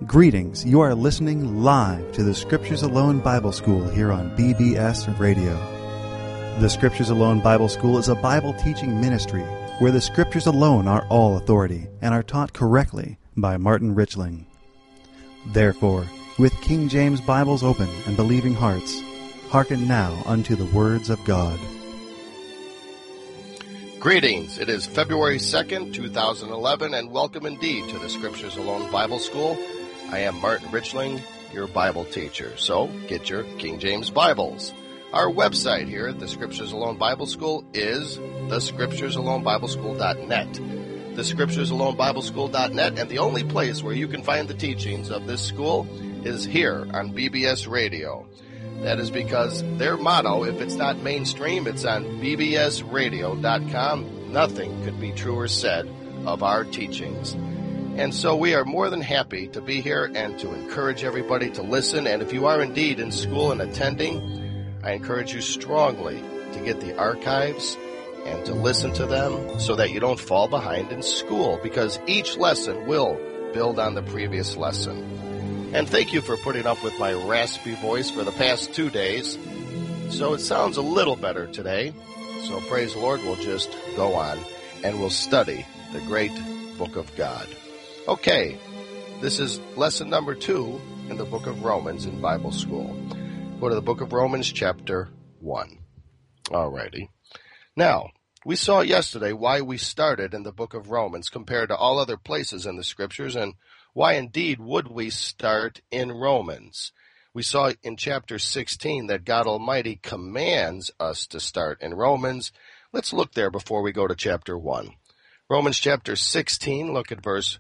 Greetings. You are listening live to the Scriptures Alone Bible School here on BBS Radio. The Scriptures Alone Bible School is a Bible teaching ministry where the Scriptures alone are all authority and are taught correctly by Martin Richling. Therefore, with King James Bibles open and believing hearts, hearken now unto the words of God. Greetings. It is February 2nd, 2011, and welcome indeed to the Scriptures Alone Bible School. I am Martin Richling, your Bible teacher. So, get your King James Bibles. Our website here at the Scriptures Alone Bible School is thescripturesalonebibleschool.net. Thescripturesalonebibleschool.net, and the only place where you can find the teachings of this school is here on BBS Radio. That is because their motto, if it's not mainstream, it's on bbsradio.com. Nothing could be truer said of our teachings. And so we are more than happy to be here and to encourage everybody to listen. And if you are indeed in school and attending, I encourage you strongly to get the archives and to listen to them so that you don't fall behind in school, because each lesson will build on the previous lesson. And thank you for putting up with my raspy voice for the past 2 days. So it sounds a little better today. So praise the Lord, we'll just go on and we'll study the great book of God. Okay, this is lesson number 2 in the book of Romans in Bible school. Go to the book of Romans chapter 1. Alrighty. Now, we saw yesterday why we started in the book of Romans compared to all other places in the scriptures, and why indeed would we start in Romans? We saw in chapter 16 that God Almighty commands us to start in Romans. Let's look there before we go to chapter 1. Romans chapter 16, look at verse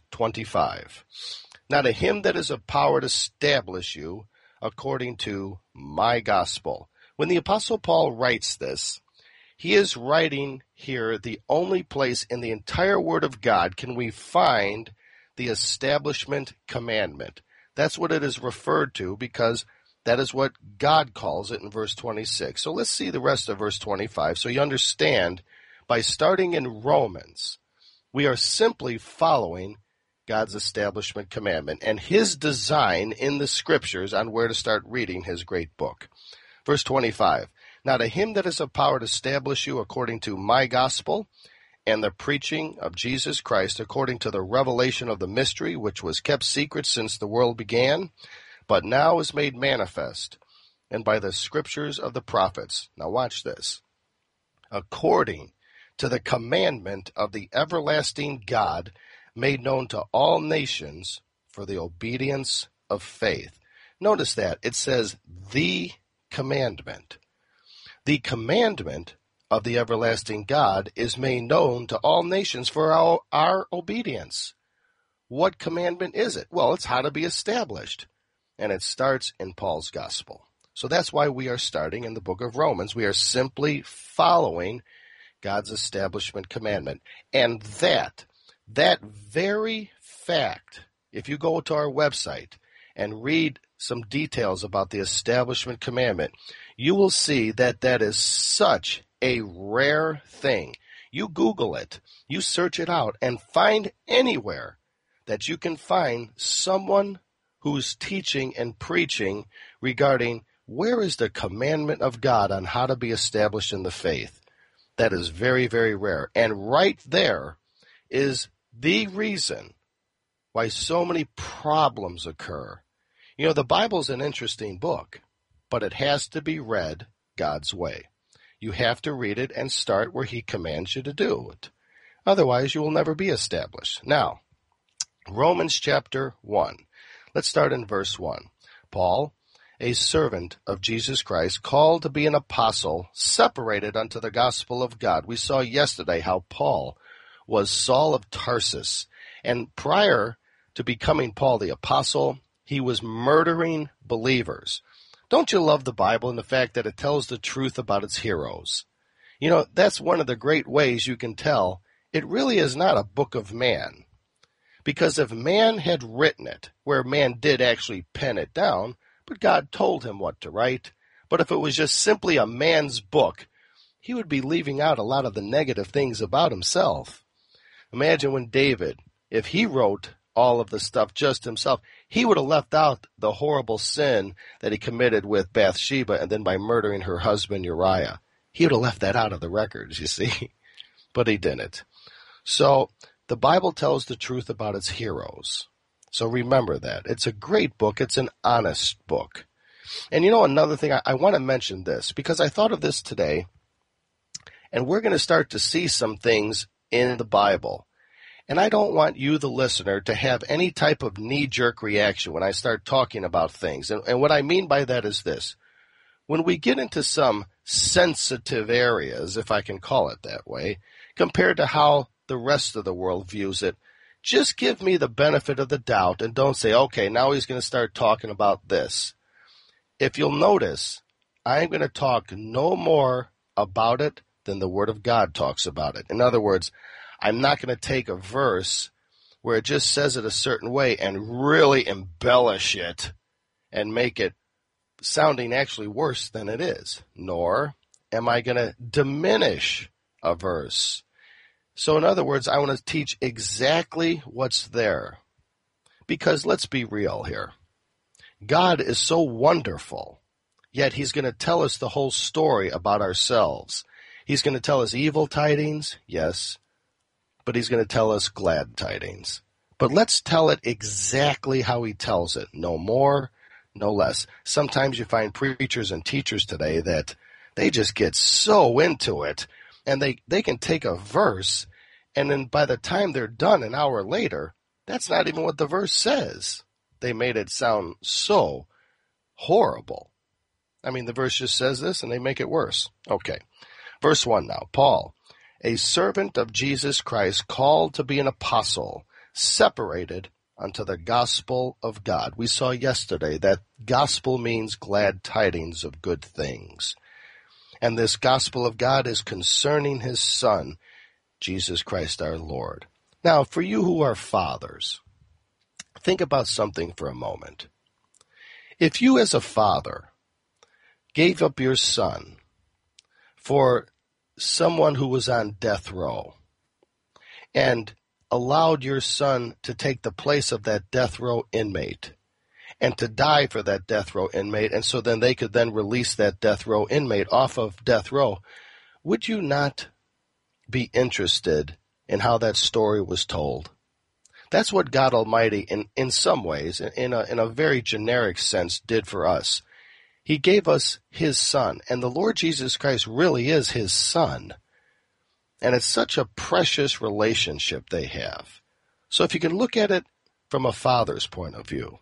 25. Now to him that is of power to establish you according to my gospel. When the Apostle Paul writes this, he is writing here the only place in the entire Word of God can we find the establishment commandment. That's what it is referred to, because that is what God calls it in verse 26. So let's see the rest of verse 25 so you understand by starting in Romans, we are simply following God's establishment commandment and his design in the scriptures on where to start reading his great book. Verse 25, now to him that is of power to establish you according to my gospel, and the preaching of Jesus Christ according to the revelation of the mystery which was kept secret since the world began, but now is made manifest, and by the scriptures of the prophets. Now watch this. According to the commandment of the everlasting God, made known to all nations for the obedience of faith. Notice that. It says the commandment. The commandment of the everlasting God is made known to all nations for our obedience. What commandment is it? Well, it's how to be established. And it starts in Paul's gospel. So that's why we are starting in the book of Romans. We are simply following God's establishment commandment. And that very fact, if you go to our website and read some details about the establishment commandment, you will see that that is such a rare thing. You Google it, you search it out, and find anywhere that you can find someone who's teaching and preaching regarding where is the commandment of God on how to be established in the faith. That is very, very rare. And right there is the reason why so many problems occur. You know, the Bible's an interesting book, but it has to be read God's way. You have to read it and start where he commands you to do it. Otherwise, you will never be established. Now, Romans chapter 1. Let's start in verse 1. Paul, a servant of Jesus Christ, called to be an apostle, separated unto the gospel of God. We saw yesterday how Paul was Saul of Tarsus. And prior to becoming Paul the apostle, he was murdering believers. Don't you love the Bible and the fact that it tells the truth about its heroes? You know, that's one of the great ways you can tell it really is not a book of man. Because if man had written it, where man did actually pen it down, but God told him what to write, but if it was just simply a man's book, he would be leaving out a lot of the negative things about himself. Imagine when David, if he wrote all of the stuff just himself, he would have left out the horrible sin that he committed with Bathsheba and then by murdering her husband Uriah. He would have left that out of the records, you see, but he didn't. So the Bible tells the truth about its heroes. So remember that. It's a great book. It's an honest book. And you know, another thing, I want to mention this because I thought of this today, and we're going to start to see some things in the Bible. And I don't want you, the listener, to have any type of knee-jerk reaction when I start talking about things. And what I mean by that is this. When we get into some sensitive areas, if I can call it that way, compared to how the rest of the world views it, just give me the benefit of the doubt and don't say, okay, now he's going to start talking about this. If you'll notice, I'm going to talk no more about it than the Word of God talks about it. In other words, I'm not going to take a verse where it just says it a certain way and really embellish it and make it sounding actually worse than it is. Nor am I going to diminish a verse. So in other words, I want to teach exactly what's there. Because let's be real here. God is so wonderful, yet he's going to tell us the whole story about ourselves. He's going to tell us evil tidings, yes, but he's going to tell us glad tidings. But let's tell it exactly how he tells it, no more, no less. Sometimes you find preachers and teachers today that they just get so into it, and they can take a verse, and then by the time they're done an hour later, that's not even what the verse says. They made it sound so horrible. I mean, the verse just says this, and they make it worse. Okay. Verse 1 now. Paul, a servant of Jesus Christ, called to be an apostle, separated unto the gospel of God. We saw yesterday that gospel means glad tidings of good things. And this gospel of God is concerning his Son, Jesus Christ our Lord. Now, for you who are fathers, think about something for a moment. If you as a father gave up your son for someone who was on death row and allowed your son to take the place of that death row inmate and to die for that death row inmate, and so then they could then release that death row inmate off of death row, would you not be interested in how that story was told? That's what God Almighty, in some ways, in a very generic sense, did for us. He gave us his Son, and the Lord Jesus Christ really is his Son. And it's such a precious relationship they have. So if you can look at it from a father's point of view,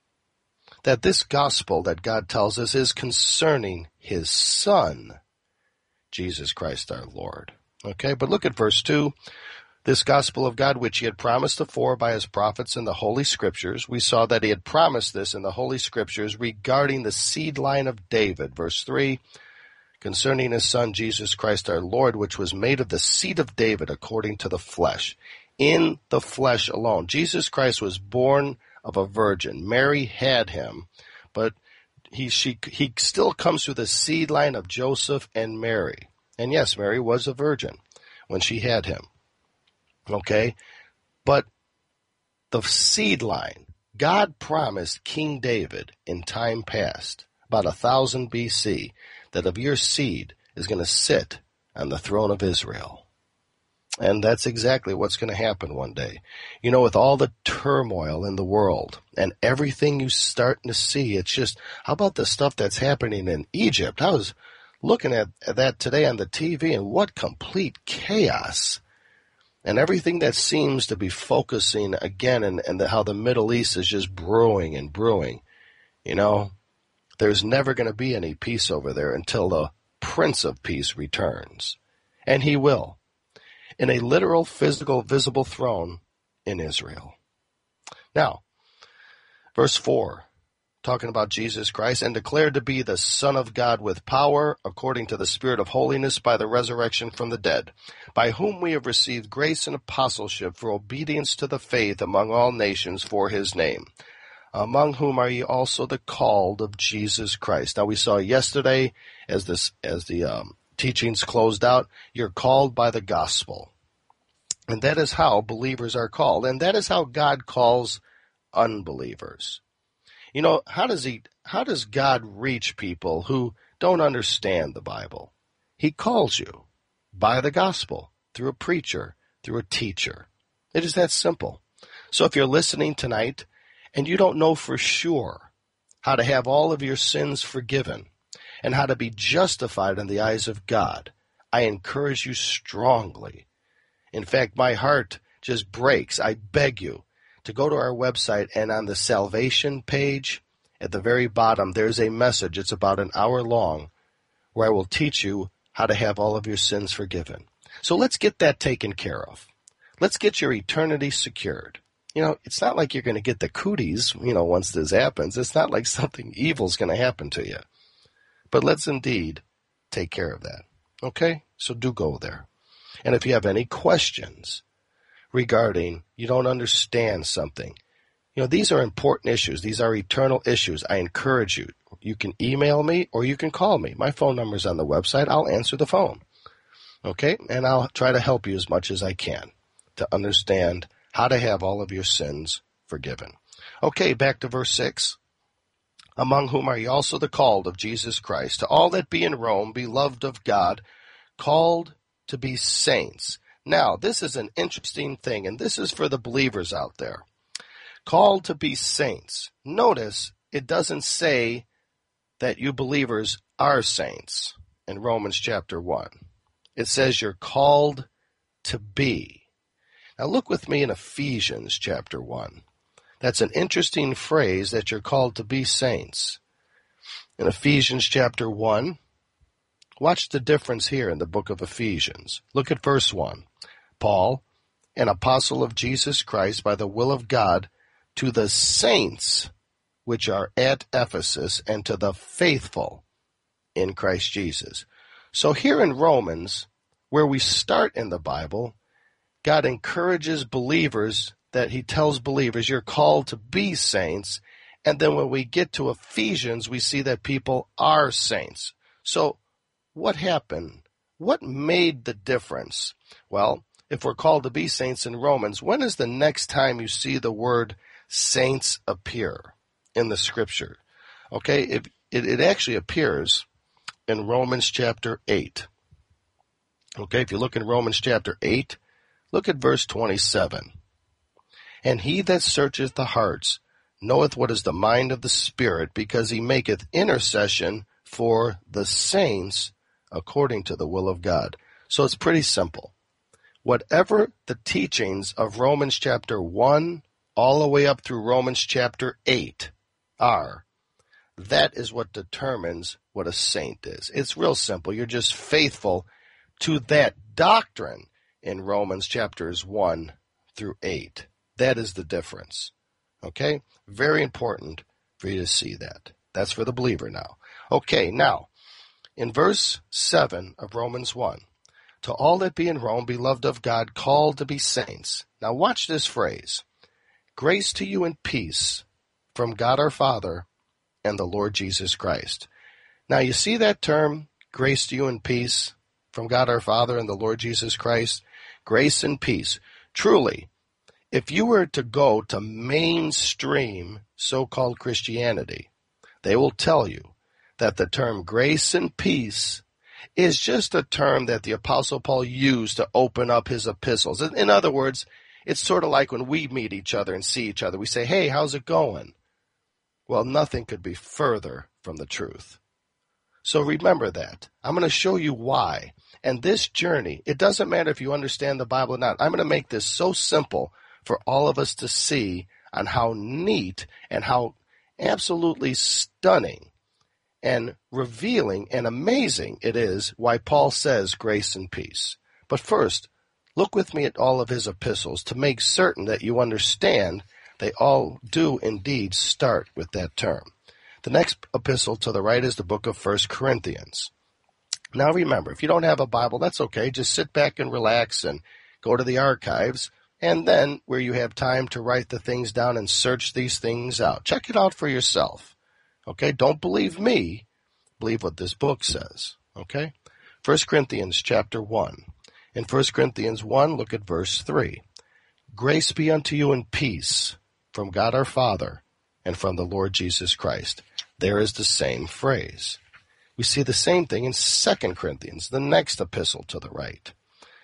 that this gospel that God tells us is concerning his Son, Jesus Christ our Lord. Okay, but look at verse 2. This gospel of God, which he had promised afore by his prophets in the Holy Scriptures. We saw that he had promised this in the Holy Scriptures regarding the seed line of David. Verse 3, concerning his Son, Jesus Christ our Lord, which was made of the seed of David according to the flesh. In the flesh alone. Jesus Christ was born of a virgin. Mary had him, but he still comes through the seed line of Joseph and Mary. And yes, Mary was a virgin when she had him. Okay, but the seed line, God promised King David in time past, about 1000 BC, that of your seed is going to sit on the throne of Israel. And that's exactly what's going to happen one day. You know, with all the turmoil in the world and everything you're starting to see, it's just, how about the stuff that's happening in Egypt? I was looking at that today on the TV, and what complete chaos. And everything that seems to be focusing again and how the Middle East is just brewing and brewing. You know, there's never going to be any peace over there until the Prince of Peace returns. And he will. In a literal, physical, visible throne in Israel. Now, verse 4, talking about Jesus Christ, and declared to be the Son of God with power, according to the Spirit of holiness, by the resurrection from the dead, by whom we have received grace and apostleship for obedience to the faith among all nations for his name, among whom are ye also the called of Jesus Christ. Now we saw yesterday, as the teachings closed out, you're called by the gospel. And that is how believers are called. And that is how God calls unbelievers. You know, how does God reach people who don't understand the Bible? He calls you by the gospel, through a preacher, through a teacher. It is that simple. So if you're listening tonight and you don't know for sure how to have all of your sins forgiven and how to be justified in the eyes of God, I encourage you strongly. In fact, my heart just breaks. I beg you to go to our website, and on the salvation page at the very bottom, there's a message. It's about an hour long where I will teach you how to have all of your sins forgiven. So let's get that taken care of. Let's get your eternity secured. You know, it's not like you're going to get the cooties, once this happens. It's not like something evil's going to happen to you. But let's indeed take care of that. Okay? So do go there. And if you have any questions regarding you don't understand something, these are important issues. These are eternal issues. I encourage you. You can email me or you can call me. My phone number's on the website. I'll answer the phone. Okay? And I'll try to help you as much as I can to understand how to have all of your sins forgiven. Okay, back to verse 6. Among whom are ye also the called of Jesus Christ, to all that be in Rome, beloved of God, called to be saints. Now, this is an interesting thing, and this is for the believers out there. Called to be saints. Notice it doesn't say that you believers are saints in Romans chapter 1. It says you're called to be. Now look with me in Ephesians chapter 1. That's an interesting phrase, that you're called to be saints. In Ephesians chapter 1, watch the difference here in the book of Ephesians. Look at verse 1. Paul, an apostle of Jesus Christ by the will of God, to the saints which are at Ephesus, and to the faithful in Christ Jesus. So here in Romans, where we start in the Bible, God encourages believers, that he tells believers, you're called to be saints. And then when we get to Ephesians, we see that people are saints. So what happened? What made the difference? Well, if we're called to be saints in Romans, when is the next time you see the word saints appear in the scripture? Okay, it actually appears in Romans chapter 8. Okay, if you look in Romans chapter 8, look at verse 27. And he that searcheth the hearts knoweth what is the mind of the Spirit, because he maketh intercession for the saints according to the will of God. So it's pretty simple. Whatever the teachings of Romans chapter 1 all the way up through Romans chapter 8 are, that is what determines what a saint is. It's real simple. You're just faithful to that doctrine in Romans chapters 1 through 8. That is the difference. Okay? Very important for you to see that. That's for the believer now. Okay, now, in verse 7 of Romans 1, to all that be in Rome, beloved of God, called to be saints. Now watch this phrase. Grace to you and peace from God our Father and the Lord Jesus Christ. Now you see that term, grace to you and peace from God our Father and the Lord Jesus Christ? Grace and peace. Truly, if you were to go to mainstream so-called Christianity, they will tell you that the term grace and peace is just a term that the Apostle Paul used to open up his epistles. In other words, it's sort of like when we meet each other and see each other. We say, hey, how's it going? Well, nothing could be further from the truth. So remember that. I'm going to show you why. And this journey, it doesn't matter if you understand the Bible or not. I'm going to make this so simple for all of us to see on how neat and how absolutely stunning and revealing and amazing it is why Paul says grace and peace. But first, look with me at all of his epistles to make certain that you understand they all do indeed start with that term. The next epistle to the right is the book of 1 Corinthians. Now remember, if you don't have a Bible, that's okay. Just sit back and relax and go to the archives. And then where you have time to write the things down and search these things out. Check it out for yourself. Okay? Don't believe me. Believe what this book says. Okay? 1 Corinthians chapter 1. In 1 Corinthians 1, look at verse 3. Grace be unto you and peace from God our Father and from the Lord Jesus Christ. There is the same phrase. We see the same thing in 2 Corinthians, the next epistle to the right.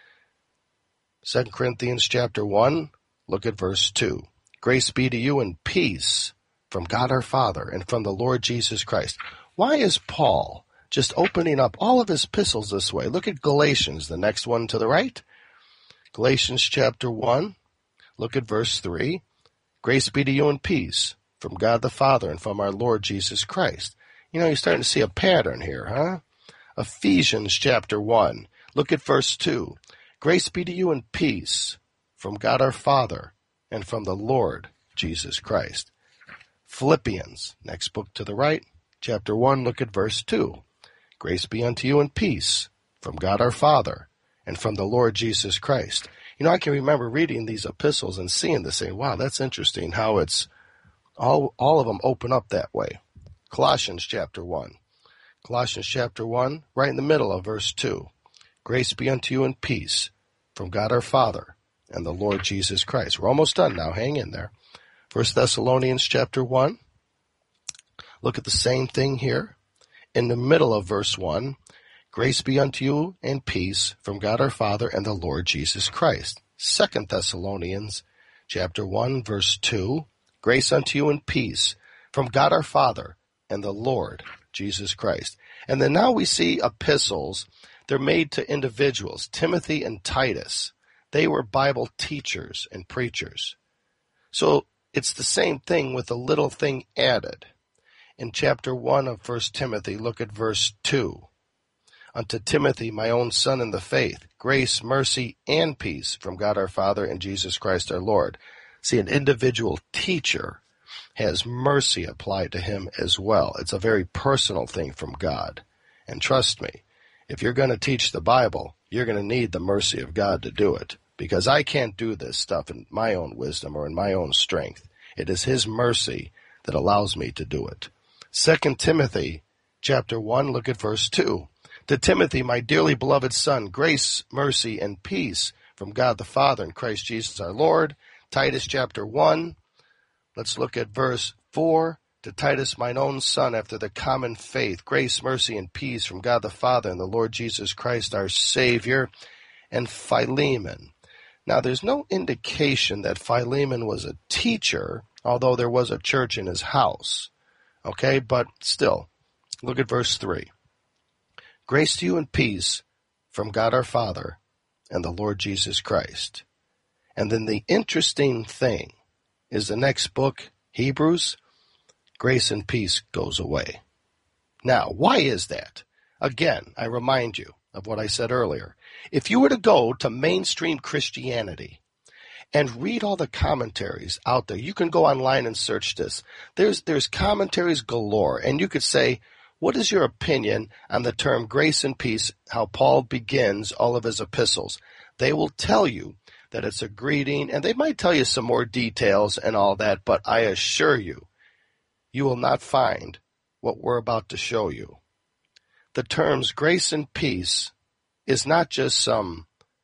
2 Corinthians chapter 1, look at verse 2. Grace be to you and peace from God our Father and from the Lord Jesus Christ. Why is Paul just opening up all of his epistles this way? Look at Galatians, the next one to the right. Galatians chapter 1, look at verse 3. Grace be to you and peace from God the Father and from our Lord Jesus Christ. You know, you're starting to see a pattern here, huh? Ephesians chapter 1, look at verse 2. Grace be to you and peace from God our Father and from the Lord Jesus Christ. Philippians, next book to the right, chapter 1, look at verse 2. Grace be unto you and peace from God our Father and from the Lord Jesus Christ. You know, I can remember reading these epistles and seeing this, saying, wow, that's interesting how it's all of them open up that way. Colossians chapter 1. Colossians chapter 1, right in the middle of verse 2. Grace be unto you and peace from God our Father and the Lord Jesus Christ. We're almost done now. Hang in there. 1 Thessalonians chapter 1. Look at the same thing here. In the middle of verse 1, grace be unto you and peace from God our Father and the Lord Jesus Christ. 2 Thessalonians chapter 1, verse 2, grace unto you and peace from God our Father and the Lord Jesus Christ. And then now we see epistles. They're made to individuals, Timothy and Titus. They were Bible teachers and preachers. So it's the same thing with a little thing added. In chapter 1 of 1 Timothy, look at verse 2. Unto Timothy, my own son in the faith, grace, mercy, and peace from God our Father and Jesus Christ our Lord. See, an individual teacher has mercy applied to him as well. It's a very personal thing from God. And trust me, if you're going to teach the Bible, you're going to need the mercy of God to do it. Because I can't do this stuff in my own wisdom or in my own strength. It is His mercy that allows me to do it. 2 Timothy chapter 1, look at verse 2. To Timothy, my dearly beloved son, grace, mercy, and peace from God the Father and Christ Jesus our Lord. Titus chapter 1, let's look at verse 4. To Titus, mine own son, after the common faith, grace, mercy, and peace from God the Father and the Lord Jesus Christ our Savior. And Philemon. Now, there's no indication that Philemon was a teacher, although there was a church in his house. Okay, but still, look at verse 3. Grace to you and peace from God our Father and the Lord Jesus Christ. And then the interesting thing is the next book, Hebrews, grace and peace goes away. Now, why is that? Again, I remind you of what I said earlier. If you were to go to mainstream Christianity and read all the commentaries out there, you can go online and search this. There's commentaries galore, and you could say, what is your opinion on the term grace and peace, how Paul begins all of his epistles? They will tell you that it's a greeting, and they might tell you some more details and all that, but I assure you, you will not find what we're about to show you. The terms grace and peace is not just some,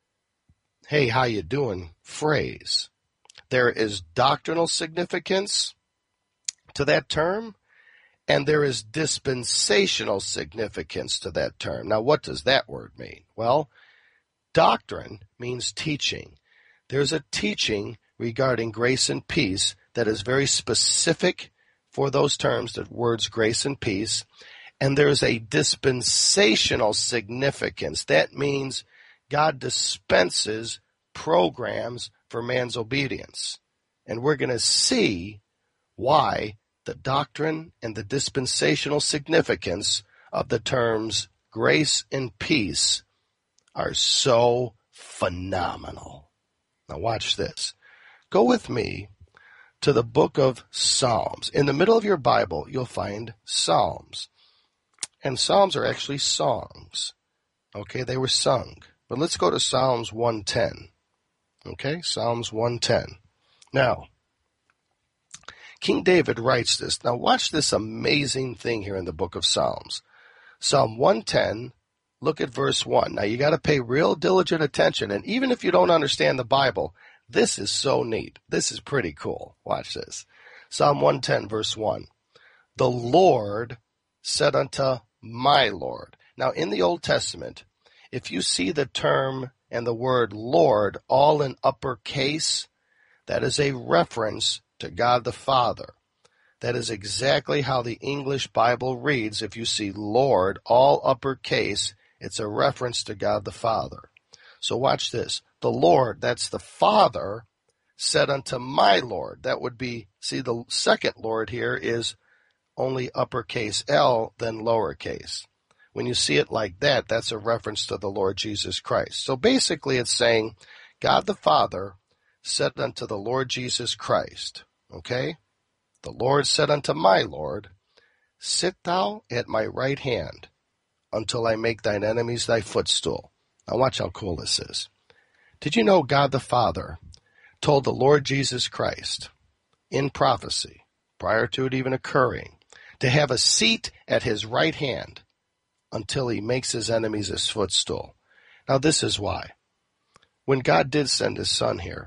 hey, how you doing phrase. There is doctrinal significance to that term, and there is dispensational significance to that term. Now, what does that word mean? Well, doctrine means teaching. There's a teaching regarding grace and peace that is very specific for those terms, the words grace and peace. And there's a dispensational significance. That means God dispenses programs for man's obedience. And we're going to see why the doctrine and the dispensational significance of the terms grace and peace are so phenomenal. Now watch this. Go with me to the book of Psalms. In the middle of your Bible, you'll find Psalms. And Psalms are actually songs. Okay, they were sung. But let's go to Psalms 110. Okay, Psalms 110. Now, King David writes this. Now watch this amazing thing here in the book of Psalms. Psalm 110, look at verse 1. Now, you got to pay real diligent attention. And even if you don't understand the Bible, this is so neat. This is pretty cool. Watch this. Psalm 110, verse 1. The Lord said unto my Lord. Now, in the Old Testament, if you see the term and the word Lord all in uppercase, that is a reference to God the Father. That is exactly how the English Bible reads. If you see Lord all uppercase, it's a reference to God the Father. So watch this. The Lord, that's the Father, said unto my Lord. That would be, see, the second Lord here is only uppercase L, then lowercase. When you see it like that, that's a reference to the Lord Jesus Christ. So basically it's saying God the Father said unto the Lord Jesus Christ, okay? The Lord said unto my Lord, sit thou at my right hand until I make thine enemies thy footstool. Now watch how cool this is. Did you know God the Father told the Lord Jesus Christ in prophecy, prior to it even occurring, to have a seat at his right hand until he makes his enemies his footstool? Now this is why. When God did send his son here,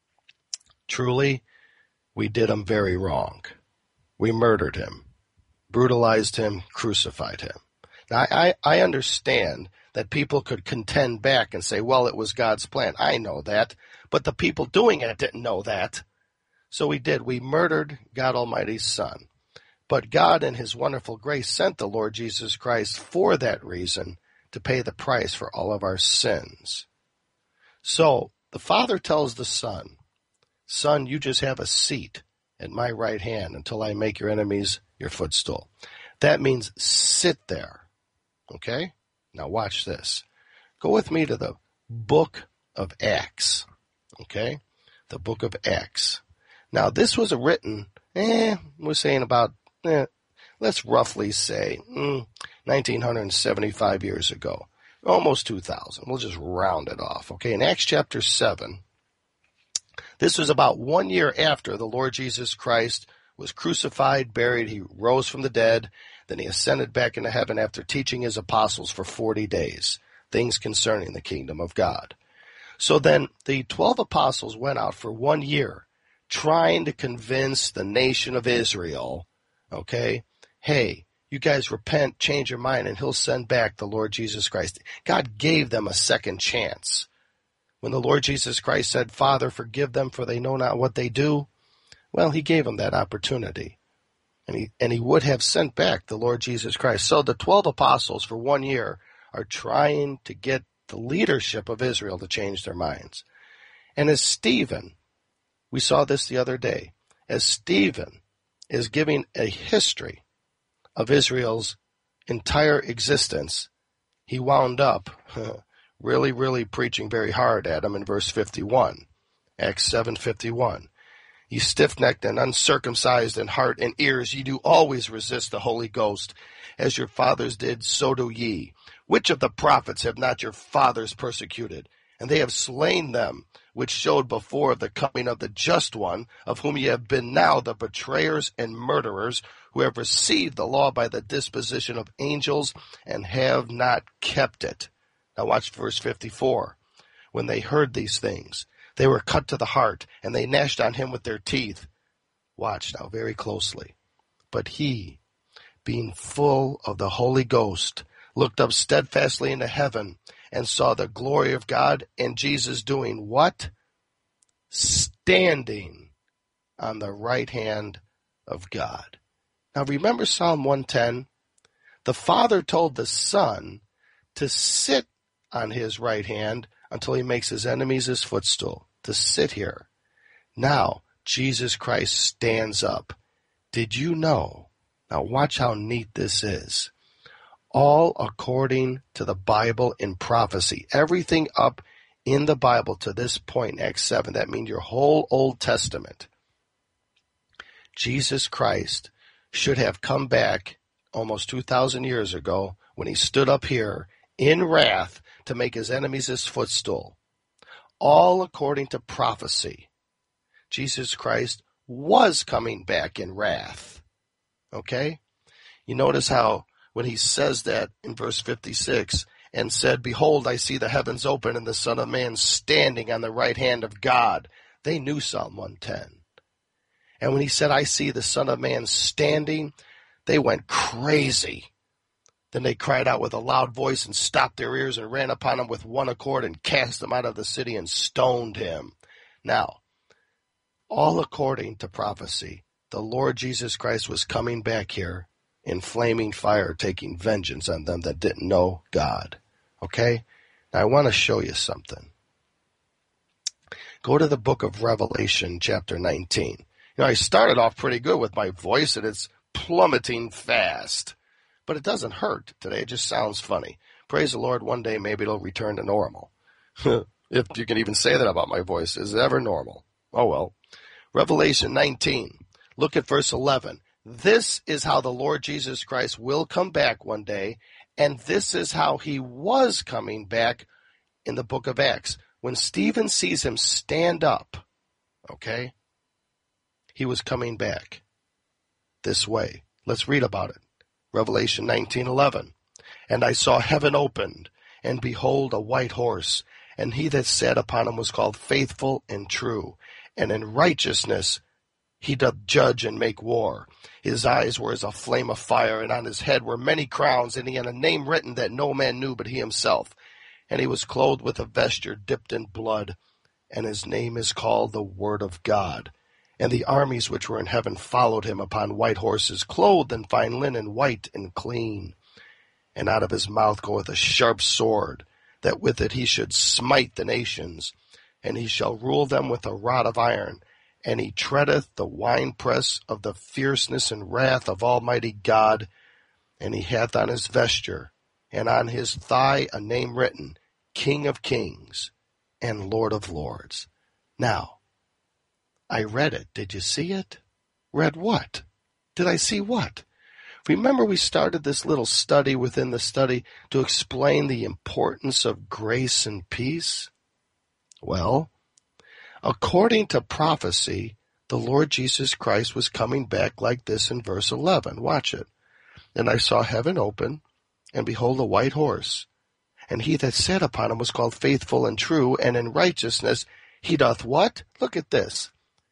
truly, we did him very wrong. We murdered him, brutalized him, crucified him. Now, I understand that people could contend back and say, well, it was God's plan. I know that, but the people doing it didn't know that. So we did. We murdered God Almighty's Son. But God, in his wonderful grace, sent the Lord Jesus Christ for that reason, to pay the price for all of our sins. So the Father tells the Son, Son, you just have a seat at my right hand until I make your enemies your footstool. That means sit there. Okay? Now watch this. Go with me to the book of Acts. Okay? The book of Acts. Now this was written, we're saying about, let's roughly say, 1975 years ago. Almost 2000. We'll just round it off. Okay? In Acts chapter 7, this was about 1 year after the Lord Jesus Christ was crucified, buried, he rose from the dead, then he ascended back into heaven after teaching his apostles for 40 days, things concerning the kingdom of God. So then the 12 apostles went out for 1 year trying to convince the nation of Israel, okay, hey, you guys repent, change your mind, and he'll send back the Lord Jesus Christ. God gave them a second chance. When the Lord Jesus Christ said, Father, forgive them, for they know not what they do, well, he gave them that opportunity. And he would have sent back the Lord Jesus Christ. So the 12 apostles for 1 year are trying to get the leadership of Israel to change their minds. And as Stephen, we saw this the other day, as Stephen is giving a history of Israel's entire existence, he wound up really preaching very hard at him in verse 51, Acts 7:51. You stiff-necked and uncircumcised in heart and ears, ye do always resist the Holy Ghost. As your fathers did, so do ye. Which of the prophets have not your fathers persecuted? And they have slain them, which showed before the coming of the just one, of whom ye have been now the betrayers and murderers, who have received the law by the disposition of angels, and have not kept it. Now watch verse 54. When they heard these things, they were cut to the heart, and they gnashed on him with their teeth. Watch now very closely. But he, being full of the Holy Ghost, looked up steadfastly into heaven, and saw the glory of God, and Jesus doing what? Standing on the right hand of God. Now remember Psalm 110? The Father told the Son to sit on his right hand until he makes his enemies his footstool, to sit here. Now, Jesus Christ stands up. Did you know? Now watch how neat this is. All according to the Bible in prophecy. Everything up in the Bible to this point, Acts 7, that means your whole Old Testament. Jesus Christ should have come back almost 2,000 years ago when he stood up here in wrath to make his enemies his footstool. All according to prophecy. Jesus Christ was coming back in wrath. Okay? You notice how when he says that in verse 56, and said, Behold, I see the heavens open and the Son of Man standing on the right hand of God. They knew Psalm 110. And when he said, I see the Son of Man standing, they went crazy. Then they cried out with a loud voice and stopped their ears and ran upon him with one accord and cast him out of the city and stoned him. Now, all according to prophecy, the Lord Jesus Christ was coming back here in flaming fire, taking vengeance on them that didn't know God. Okay? Now I want to show you something. Go to the book of Revelation, chapter 19. I started off pretty good with my voice, and it's plummeting fast. But it doesn't hurt today. It just sounds funny. Praise the Lord, one day maybe it'll return to normal. If you can even say that about my voice. Is it ever normal? Oh, well. Revelation 19. Look at verse 11. This is how the Lord Jesus Christ will come back one day, and this is how he was coming back in the book of Acts. When Stephen sees him stand up, okay, he was coming back this way. Let's read about it. Revelation 19:11. And I saw heaven opened, and behold, a white horse, and he that sat upon him was called Faithful and True, and in righteousness he doth judge and make war. His eyes were as a flame of fire, and on his head were many crowns, and he had a name written that no man knew but he himself. And he was clothed with a vesture dipped in blood, and his name is called the Word of God. And the armies which were in heaven followed him upon white horses, clothed in fine linen, white and clean. And out of his mouth goeth a sharp sword, that with it he should smite the nations, and he shall rule them with a rod of iron. And he treadeth the winepress of the fierceness and wrath of Almighty God. And he hath on his vesture and on his thigh a name written, King of Kings and Lord of Lords. Now, I read it. Did you see it? Read what? Did I see what? Remember, we started this little study within the study to explain the importance of grace and peace? Well, according to prophecy, the Lord Jesus Christ was coming back like this in verse 11. Watch it. And I saw heaven open, and behold, a white horse. And he that sat upon him was called Faithful and True, and in righteousness he doth what? Look at this.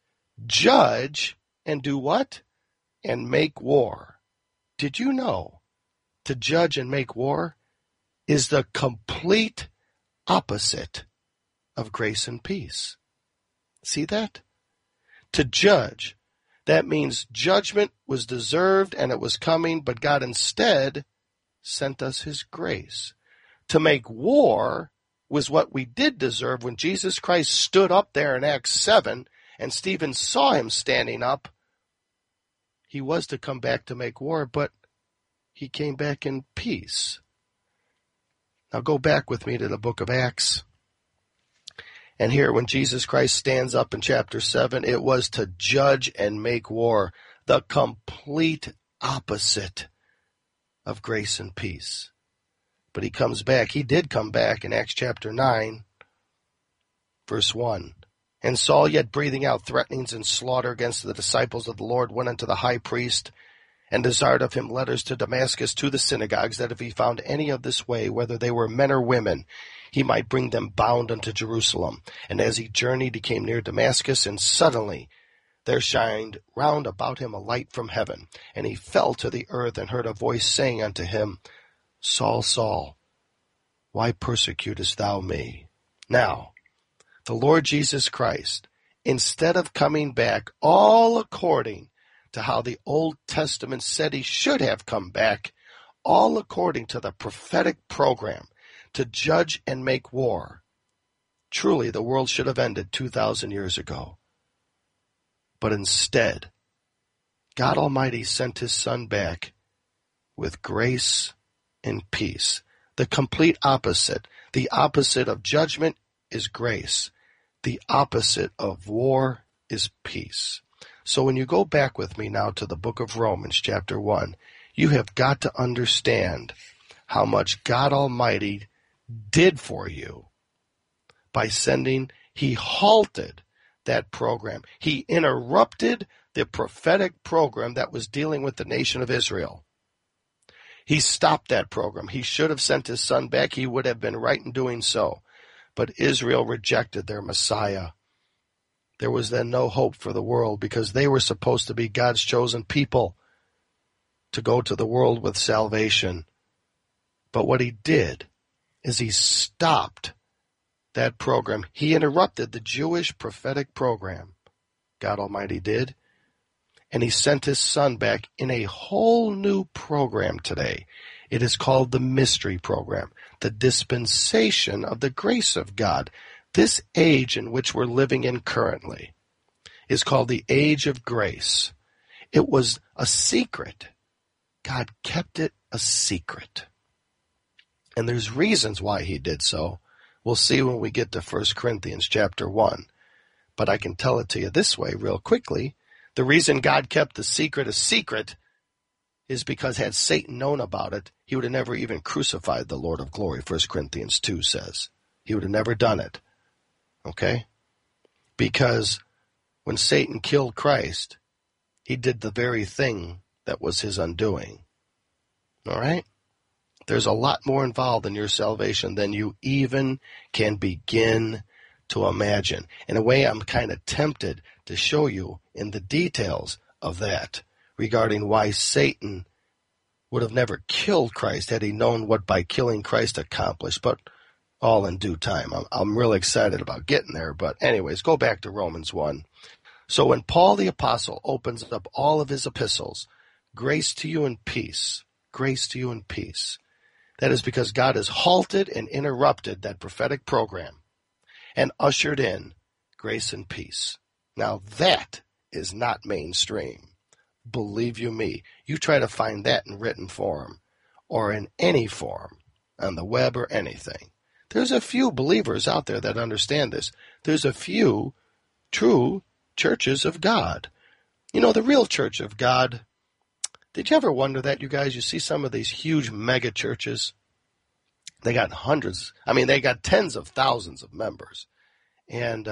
Judge and do what? And make war. Did you know to judge and make war is the complete opposite of grace and peace? See that? To judge, that means judgment was deserved and it was coming, but God instead sent us his grace. To make war was what we did deserve when Jesus Christ stood up there in Acts 7 and Stephen saw him standing up. He was to come back to make war, but he came back in peace. Now go back with me to the book of Acts. And here, when Jesus Christ stands up in chapter 7, it was to judge and make war, the complete opposite of grace and peace. But he comes back. He did come back in Acts chapter 9, verse 1. And Saul, yet breathing out threatenings and slaughter against the disciples of the Lord, went unto the high priest and desired of him letters to Damascus to the synagogues, that if he found any of this way, whether they were men or women, he might bring them bound unto Jerusalem. And as he journeyed, he came near Damascus, and suddenly there shined round about him a light from heaven. And he fell to the earth, and heard a voice saying unto him, Saul, Saul, why persecutest thou me? Now, the Lord Jesus Christ, instead of coming back all according to how the Old Testament said he should have come back, all according to the prophetic program to judge and make war, truly the world should have ended 2,000 years ago. But instead, God Almighty sent his Son back with grace and peace. The complete opposite. The opposite of judgment is grace. The opposite of war is peace. So when you go back with me now to the book of Romans, chapter 1, you have got to understand how much God Almighty did for you by sending, he halted that program. He interrupted the prophetic program that was dealing with the nation of Israel. He stopped that program. He should have sent his son back. He would have been right in doing so. But Israel rejected their Messiah. There was then no hope for the world because they were supposed to be God's chosen people to go to the world with salvation. But what he did is he stopped that program. He interrupted the Jewish prophetic program. God Almighty did. And he sent his son back in a whole new program today. It is called the mystery program, the dispensation of the grace of God. This age in which we're living in currently is called the age of grace. It was a secret. God kept it a secret. And there's reasons why he did so. We'll see when we get to 1 Corinthians chapter 1. But I can tell it to you this way real quickly. The reason God kept the secret a secret is because had Satan known about it, he would have never even crucified the Lord of glory, 1 Corinthians 2 says. He would have never done it. Okay? Because when Satan killed Christ, he did the very thing that was his undoing. All right? There's a lot more involved in your salvation than you even can begin to imagine. In a way, I'm kind of tempted to show you in the details of that regarding why Satan would have never killed Christ had he known what by killing Christ accomplished. But all in due time. I'm really excited about getting there. But anyways, go back to Romans 1. So when Paul the Apostle opens up all of his epistles, grace to you and peace, grace to you and peace. That is because God has halted and interrupted that prophetic program and ushered in grace and peace. Now that is not mainstream. Believe you me, you try to find that in written form or in any form on the web or anything. There's a few believers out there that understand this. There's a few true churches of God. You know, the real church of God, did you ever wonder that, you guys? You see some of these huge mega churches. They got hundreds. They got tens of thousands of members. And,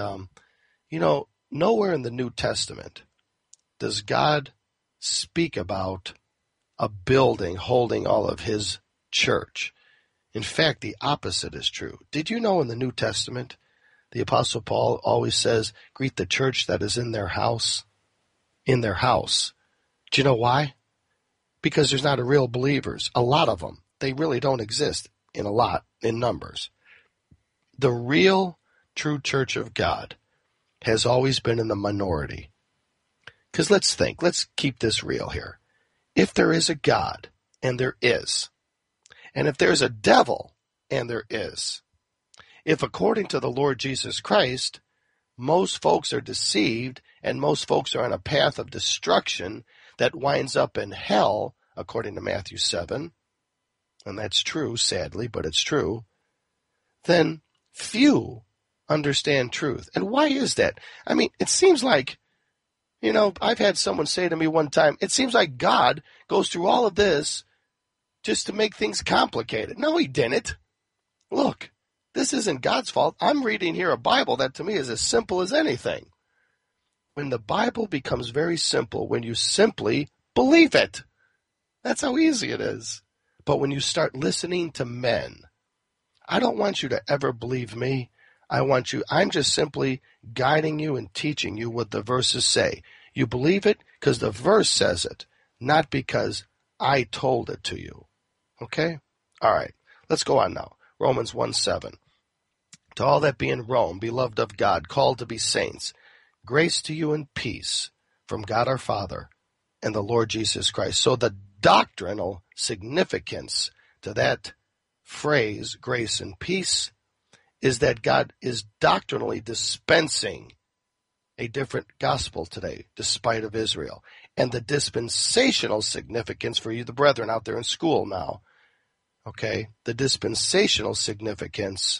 nowhere in the New Testament does God speak about a building holding all of his church. In fact, the opposite is true. Did you know in the New Testament, the Apostle Paul always says, greet the church that is in their house? In their house. Do you know why? Because there's not a real believers. A lot of them. They really don't exist in numbers. The real, true church of God has always been in the minority. Because let's keep this real here. If there is a God, and there is, and if there's a devil, and there is, if according to the Lord Jesus Christ, most folks are deceived and most folks are on a path of destruction that winds up in hell, according to Matthew 7, and that's true, sadly, but it's true, then few understand truth. And why is that? It seems like, I've had someone say to me one time, it seems like God goes through all of this just to make things complicated. No, he didn't. Look, this isn't God's fault. I'm reading here a Bible that to me is as simple as anything. When the Bible becomes very simple, when you simply believe it, that's how easy it is. But when you start listening to men, I don't want you to ever believe me. I'm just simply guiding you and teaching you what the verses say. You believe it because the verse says it, not because I told it to you. Okay? All right. Let's go on now. Romans 1:7. To all that be in Rome, beloved of God, called to be saints, grace to you and peace from God our Father and the Lord Jesus Christ. So the doctrinal significance to that phrase, grace and peace, is that God is doctrinally dispensing a different gospel today, despite of Israel. And the dispensational significance for you, the brethren out there in school now, okay, the dispensational significance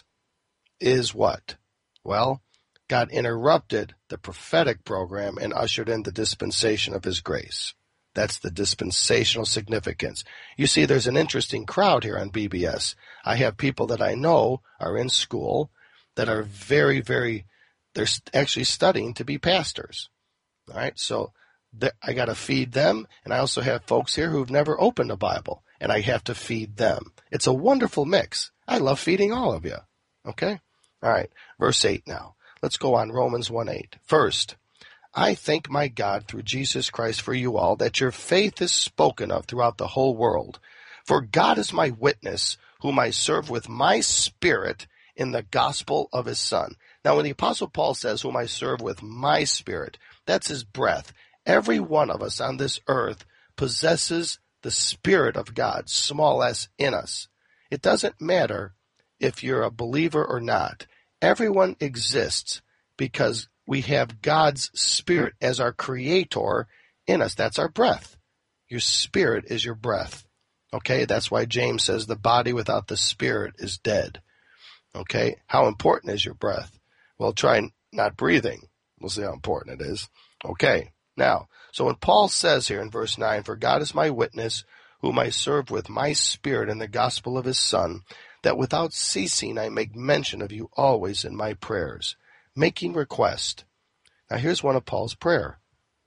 is what? Well, God interrupted the prophetic program and ushered in the dispensation of his grace. That's the dispensational significance. You see, there's an interesting crowd here on BBS. I have people that I know are in school that are very, very, they're actually studying to be pastors. All right, so I got to feed them, and I also have folks here who've never opened a Bible. and I have to feed them. It's a wonderful mix. I love feeding all of you. Okay? All right, verse 8 now. Let's go on, Romans 1:8. First, I thank my God through Jesus Christ for you all, that your faith is spoken of throughout the whole world. For God is my witness, whom I serve with my spirit in the gospel of his Son. Now, when the Apostle Paul says, whom I serve with my spirit, that's his breath. Every one of us on this earth possesses the Spirit of God, small s, in us. It doesn't matter if you're a believer or not. Everyone exists because we have God's Spirit as our creator in us. That's our breath. Your spirit is your breath. Okay, that's why James says the body without the spirit is dead. Okay, how important is your breath? Well, try not breathing. We'll see how important it is. Okay, now, so when Paul says here in verse 9, for God is my witness, whom I serve with my spirit in the gospel of his Son, that without ceasing I make mention of you always in my prayers, making request. Now here's one of Paul's prayer.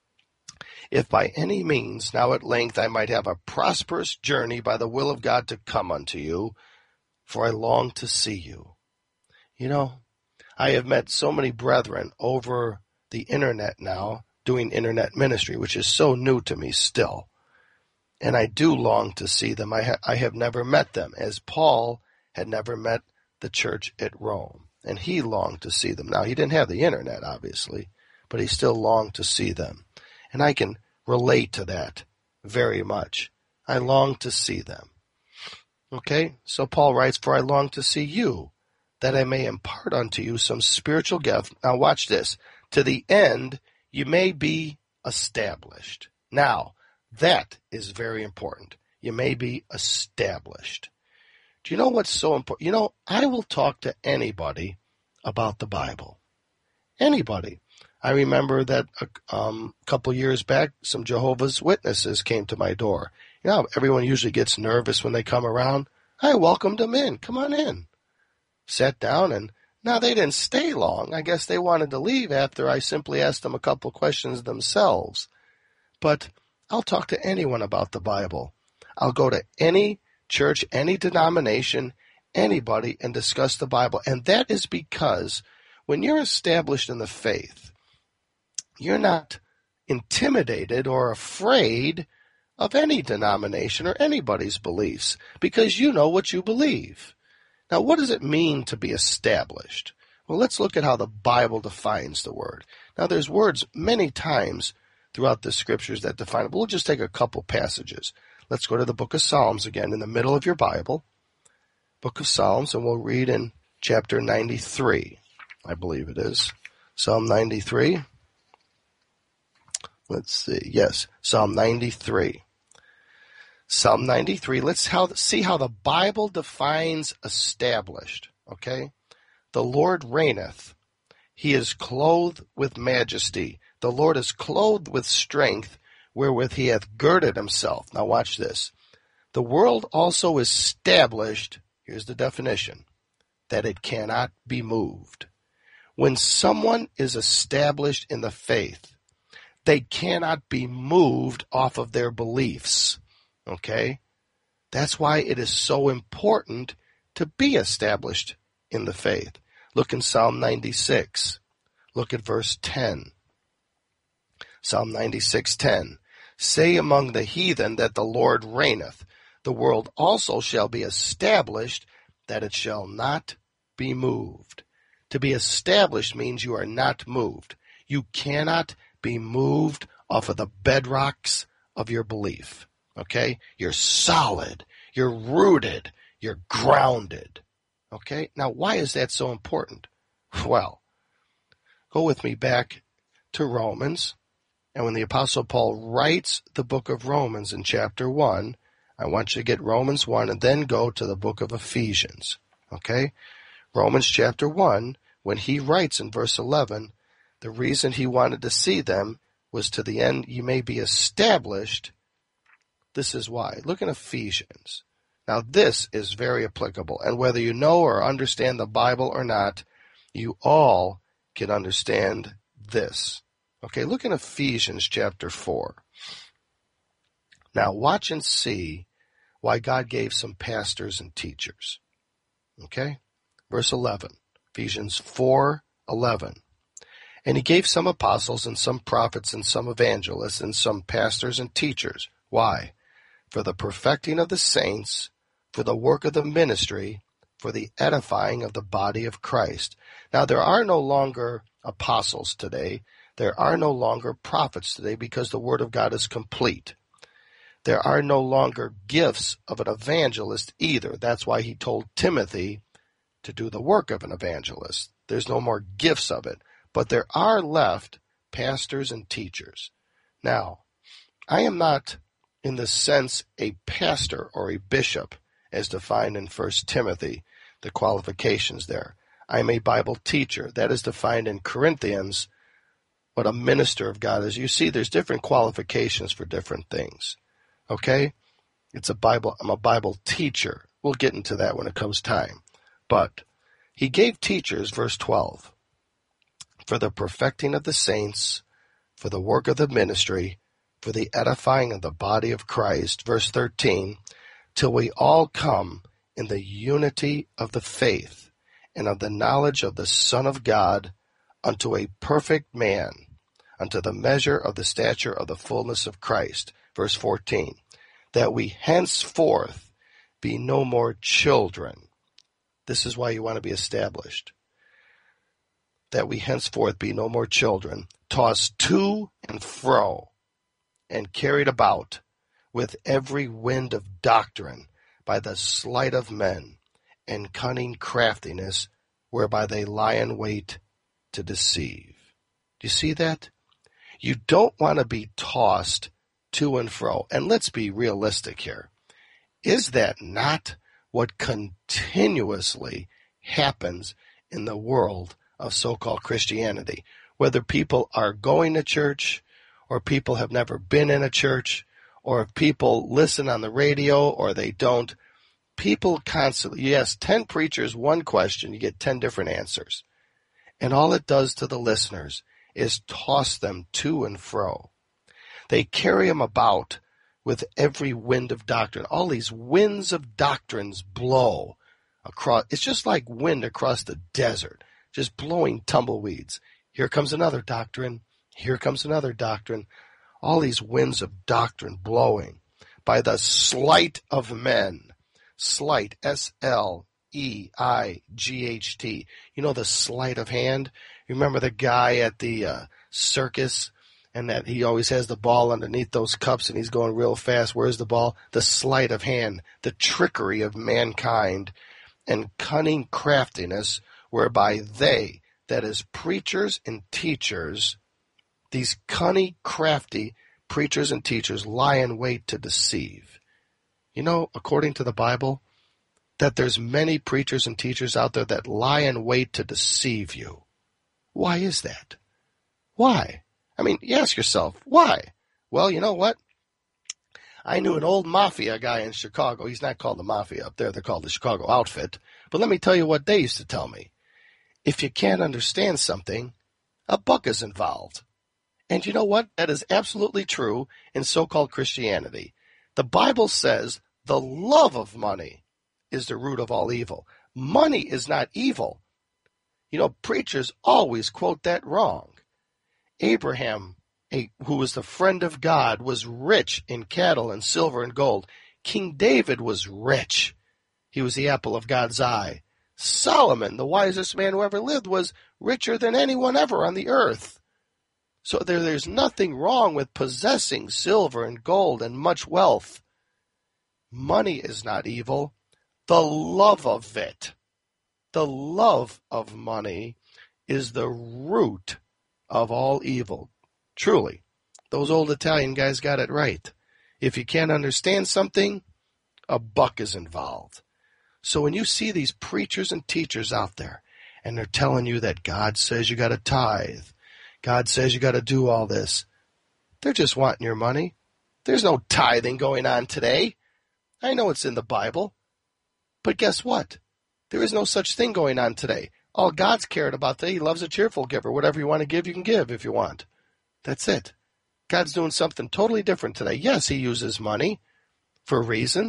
If by any means now at length I might have a prosperous journey by the will of God to come unto you, for I long to see you. You know, I have met so many brethren over the internet now, doing internet ministry, which is so new to me still. And I do long to see them. I have never met them, as Paul had never met the church at Rome. And he longed to see them. Now, he didn't have the internet, obviously, but he still longed to see them. And I can relate to that very much. I long to see them. Okay, so Paul writes, for I long to see you, that I may impart unto you some spiritual gift. Now watch this. To the end you may be established. Now, that is very important. You may be established. Do you know what's so important? You know, I will talk to anybody about the Bible. Anybody. I remember that a couple years back, some Jehovah's Witnesses came to my door. You know, everyone usually gets nervous when they come around. I welcomed them in. Come on in. Sat down, and now they didn't stay long. I guess they wanted to leave after I simply asked them a couple questions themselves. But I'll talk to anyone about the Bible. I'll go to any church, any denomination, anybody, and discuss the Bible. And that is because when you're established in the faith, you're not intimidated or afraid of any denomination or anybody's beliefs because you know what you believe. Now, what does it mean to be established? Well, let's look at how the Bible defines the word. Now, there's words many times throughout the scriptures that define it, but we'll just take a couple passages. Let's go to the book of Psalms again in the middle of your Bible. Book of Psalms, and we'll read in chapter 93, I believe it is. Psalm 93. Let's see. Yes, Psalm 93. Psalm 93. Let's see how the Bible defines established. Okay? The Lord reigneth. He is clothed with majesty. The Lord is clothed with strength, wherewith he hath girded himself. Now watch this. The world also is established, here's the definition, that it cannot be moved. When someone is established in the faith, they cannot be moved off of their beliefs. Okay? That's why it is so important to be established in the faith. Look in Psalm 96. Look at verse 10. Psalm 96:10. Say among the heathen that the Lord reigneth. The world also shall be established, that it shall not be moved. To be established means you are not moved. You cannot be moved off of the bedrocks of your belief. Okay? You're solid. You're rooted. You're grounded. Okay? Now, why is that so important? Well, go with me back to Romans. And when the Apostle Paul writes the book of Romans in chapter 1, I want you to get Romans 1 and then go to the book of Ephesians. Okay? Romans chapter 1, when he writes in verse 11, the reason he wanted to see them was to the end you may be established. This is why. Look in Ephesians. Now this is very applicable. And whether you know or understand the Bible or not, you all can understand this. Okay, look in Ephesians chapter 4. Now watch and see why God gave some pastors and teachers. Okay? Verse 11, Ephesians 4:11. And he gave some apostles and some prophets and some evangelists and some pastors and teachers. Why? For the perfecting of the saints, for the work of the ministry, for the edifying of the body of Christ. Now, there are no longer apostles today. There are no longer prophets today because the word of God is complete. There are no longer gifts of an evangelist either. That's why he told Timothy to do the work of an evangelist. There's no more gifts of it. But there are left pastors and teachers. Now, I am not in the sense a pastor or a bishop as defined in 1 Timothy, the qualifications there. I am a Bible teacher. That is defined in Corinthians, what a minister of God is. You see, there's different qualifications for different things. Okay? I'm a Bible teacher. We'll get into that when it comes time. But he gave teachers, verse 12, for the perfecting of the saints, for the work of the ministry, for the edifying of the body of Christ, verse 13, till we all come in the unity of the faith and of the knowledge of the Son of God unto a perfect man, unto the measure of the stature of the fullness of Christ, verse 14, that we henceforth be no more children. This is why you want to be established. That we henceforth be no more children, tossed to and fro, and carried about with every wind of doctrine by the sleight of men and cunning craftiness, whereby they lie in wait to deceive. Do you see that? You don't want to be tossed to and fro. And let's be realistic here. Is that not what continuously happens in the world of so-called Christianity? Whether people are going to church, or people have never been in a church, or if people listen on the radio or they don't, people constantly, you ask 10 preachers one question, you get 10 different answers. And all it does to the listeners is toss them to and fro. They carry them about with every wind of doctrine. All these winds of doctrines blow across. It's just like wind across the desert, just blowing tumbleweeds. Here comes another doctrine. Here comes another doctrine. All these winds of doctrine blowing by the sleight of men. Sleight, S-L-E-I-G-H-T. You know the sleight of hand? You remember the guy at the circus, and that he always has the ball underneath those cups and he's going real fast. Where's the ball? The sleight of hand, the trickery of mankind, and cunning craftiness, whereby they, that is preachers and teachers, these cunning, crafty preachers and teachers, lie in wait to deceive. You know, according to the Bible, that there's many preachers and teachers out there that lie in wait to deceive you. Why is that? Why? I mean, you ask yourself, why? Well, you know what? I knew an old mafia guy in Chicago. He's not called the mafia up there. They're called the Chicago Outfit. But let me tell you what they used to tell me. If you can't understand something, a buck is involved. And you know what? That is absolutely true in so-called Christianity. The Bible says the love of money is the root of all evil. Money is not evil. You know, preachers always quote that wrong. Abraham, who was the friend of God, was rich in cattle and silver and gold. King David was rich. He was the apple of God's eye. Solomon, the wisest man who ever lived, was richer than anyone ever on the earth. So there's nothing wrong with possessing silver and gold and much wealth. Money is not evil. The love of it, the love of money, is the root of all evil. Truly, those old Italian guys got it right. If you can't understand something, a buck is involved. So when you see these preachers and teachers out there, and they're telling you that God says you got to tithe, God says you got to do all this, they're just wanting your money. There's no tithing going on today. I know it's in the Bible. But guess what? There is no such thing going on today. All God's cared about today, He loves a cheerful giver. Whatever you want to give, you can give if you want. That's it. God's doing something totally different today. Yes, He uses money for reasons,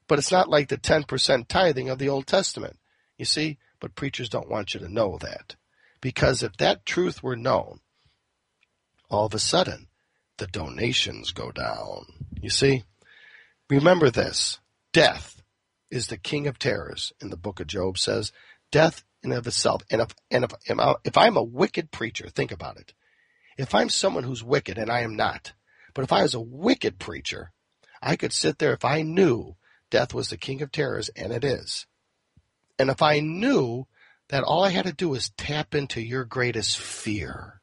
But it's not like the 10% tithing of the Old Testament. You see? But preachers don't want you to know that. Because if that truth were known, all of a sudden, the donations go down. You see? Remember this. Death is the king of terrors, in the book of Job says. Death in and of itself. And if I'm a wicked preacher, think about it. If I'm someone who's wicked, and I am not, but if I was a wicked preacher, I could sit there if I knew death was the king of terrors, and it is. And if I knew that all I had to do was tap into your greatest fear.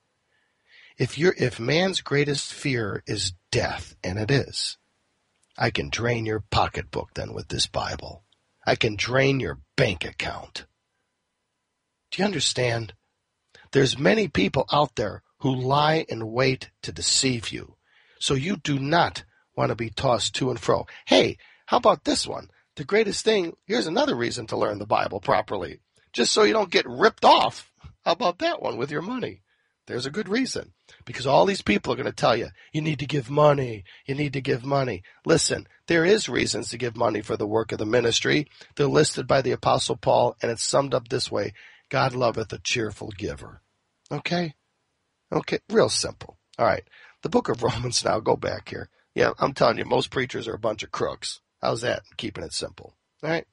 If man's greatest fear is death, and it is, I can drain your pocketbook then with this Bible. I can drain your bank account. Do you understand? There's many people out there who lie in wait to deceive you. So you do not want to be tossed to and fro. Hey, how about this one? The greatest thing, here's another reason to learn the Bible properly. Just so you don't get ripped off. How about that one with your money? There's a good reason. Because all these people are going to tell you, you need to give money. You need to give money. Listen, there is reasons to give money for the work of the ministry. They're listed by the Apostle Paul, and it's summed up this way. God loveth a cheerful giver. Okay? Okay, real simple. All right, the book of Romans now, go back here. Yeah, I'm telling you, most preachers are a bunch of crooks. How's that? Keeping it simple. All right?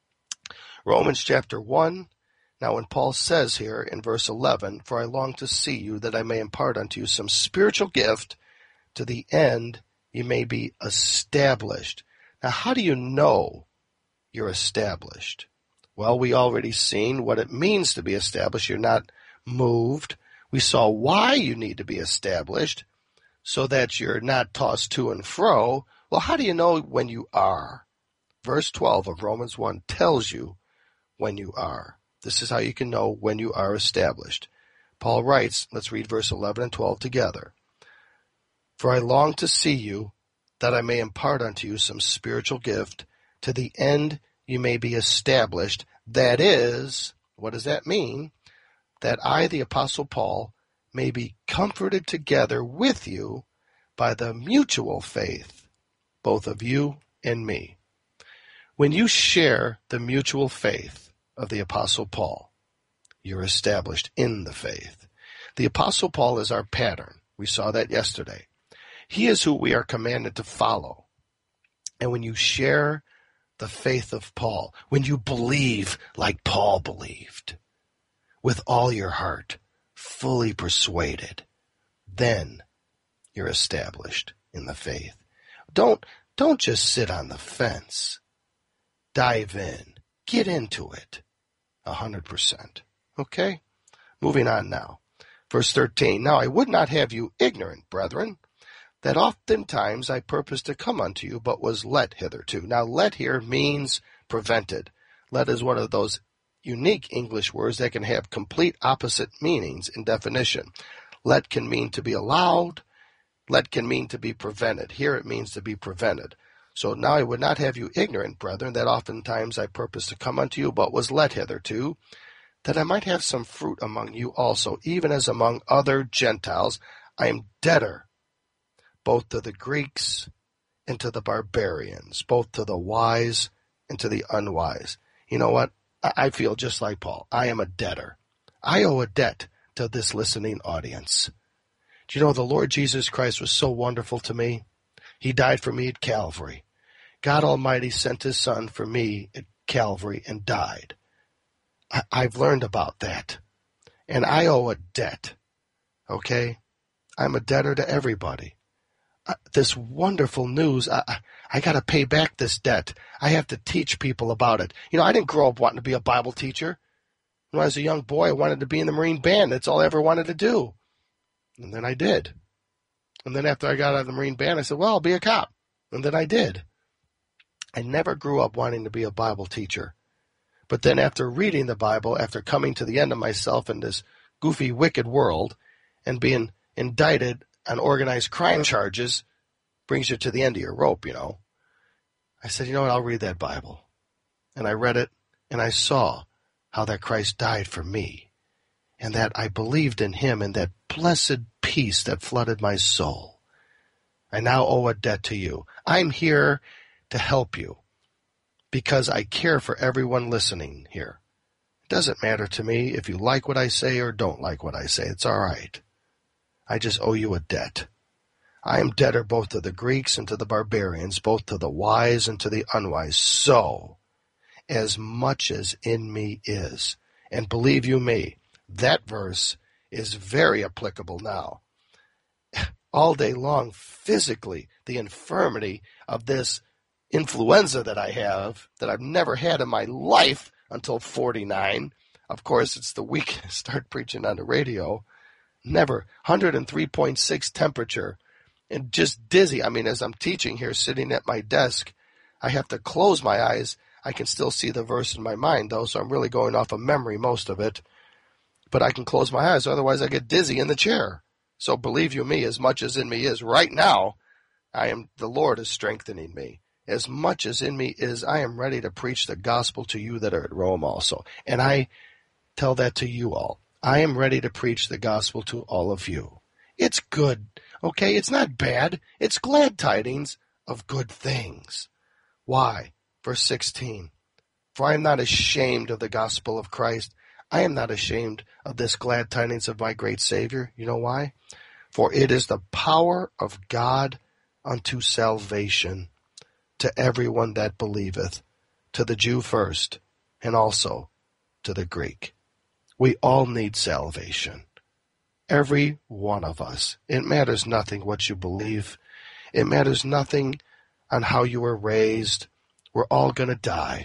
Romans chapter 1. Now when Paul says here in verse 11, for I long to see you that I may impart unto you some spiritual gift to the end you may be established. Now how do you know you're established? Well, we already seen what it means to be established. You're not moved. We saw why you need to be established so that you're not tossed to and fro. Well, how do you know when you are? Verse 12 of Romans 1 tells you when you are. This is how you can know when you are established. Paul writes, let's read verse 11 and 12 together. For I long to see you, that I may impart unto you some spiritual gift, to the end you may be established. That is, what does that mean? That I, the Apostle Paul, may be comforted together with you by the mutual faith, both of you and me. When you share the mutual faith of the Apostle Paul, you're established in the faith. The Apostle Paul is our pattern. We saw that yesterday. He is who we are commanded to follow. And when you share the faith of Paul, when you believe like Paul believed, with all your heart, fully persuaded, then you're established in the faith. Don't just sit on the fence. Dive in. Get into it. 100%. Okay? Moving on now. Verse 13. Now I would not have you ignorant, brethren, that oftentimes I purposed to come unto you, but was let hitherto. Now let here means prevented. Let is one of those unique English words that can have complete opposite meanings in definition. Let can mean to be allowed. Let can mean to be prevented. Here it means to be prevented. So now I would not have you ignorant, brethren, that oftentimes I purposed to come unto you, but was let hitherto, that I might have some fruit among you also, even as among other Gentiles. I am debtor, both to the Greeks and to the barbarians, both to the wise and to the unwise. You know what? I feel just like Paul. I am a debtor. I owe a debt to this listening audience. Do you know the Lord Jesus Christ was so wonderful to me? He died for me at Calvary. God Almighty sent his Son for me at Calvary and died. I've learned about that. And I owe a debt. Okay? I'm a debtor to everybody. This wonderful news, I got to pay back this debt. I have to teach people about it. You know, I didn't grow up wanting to be a Bible teacher. When I was a young boy, I wanted to be in the Marine Band. That's all I ever wanted to do. And then I did. And then after I got out of the Marine Band, I said, well, I'll be a cop. And then I did. I never grew up wanting to be a Bible teacher. But then after reading the Bible, after coming to the end of myself in this goofy, wicked world, and being indicted on organized crime charges, brings you to the end of your rope, you know. I said, you know what, I'll read that Bible. And I read it, and I saw how that Christ died for me, and that I believed in him, and that blessed peace that flooded my soul. I now owe a debt to you. I'm here to help you. because I care for everyone listening here. It doesn't matter to me if you like what I say or don't like what I say. It's all right. I just owe you a debt. I am debtor both to the Greeks and to the barbarians, both to the wise and to the unwise. So, as much as in me is, and believe you me, that verse is very applicable now. All day long, physically, the infirmity of this influenza that I have, that I've never had in my life until 49. Of course, it's the week I start preaching on the radio. Never. 103.6 temperature. And just dizzy. I mean, as I'm teaching here, sitting at my desk, I have to close my eyes. I can still see the verse in my mind, though, so I'm really going off of memory, most of it. But I can close my eyes, otherwise I get dizzy in the chair. So believe you me, as much as in me is, right now, the Lord is strengthening me. As much as in me is, I am ready to preach the gospel to you that are at Rome also. And I tell that to you all. I am ready to preach the gospel to all of you. It's good, okay? It's not bad. It's glad tidings of good things. Why? Verse 16. For I am not ashamed of the gospel of Christ. I am not ashamed of this glad tidings of my great Savior. You know why? For it is the power of God unto salvation to everyone that believeth, to the Jew first, and also to the Greek. We all need salvation. Every one of us. It matters nothing what you believe. It matters nothing on how you were raised. We're all going to die.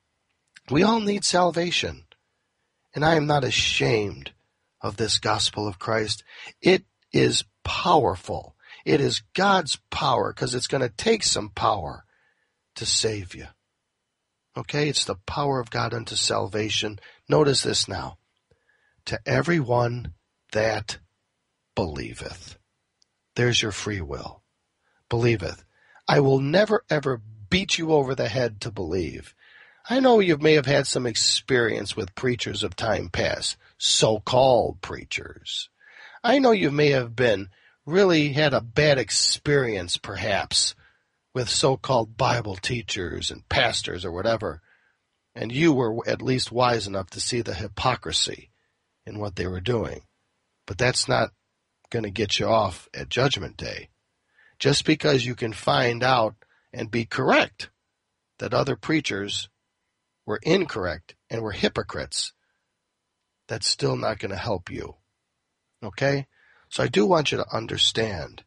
We all need salvation. And I am not ashamed of this gospel of Christ. It is powerful. It is God's power, because it's going to take some power to save you. Okay? It's the power of God unto salvation. Notice this now. To everyone that believeth. There's your free will. Believeth. I will never ever beat you over the head to believe. I know you may have had some experience with preachers of time past, so-called preachers. I know you may have really had a bad experience perhaps with so-called Bible teachers and pastors or whatever, and you were at least wise enough to see the hypocrisy in what they were doing. But that's not going to get you off at Judgment Day. Just because you can find out and be correct that other preachers were incorrect and were hypocrites, that's still not going to help you. Okay? So I do want you to understand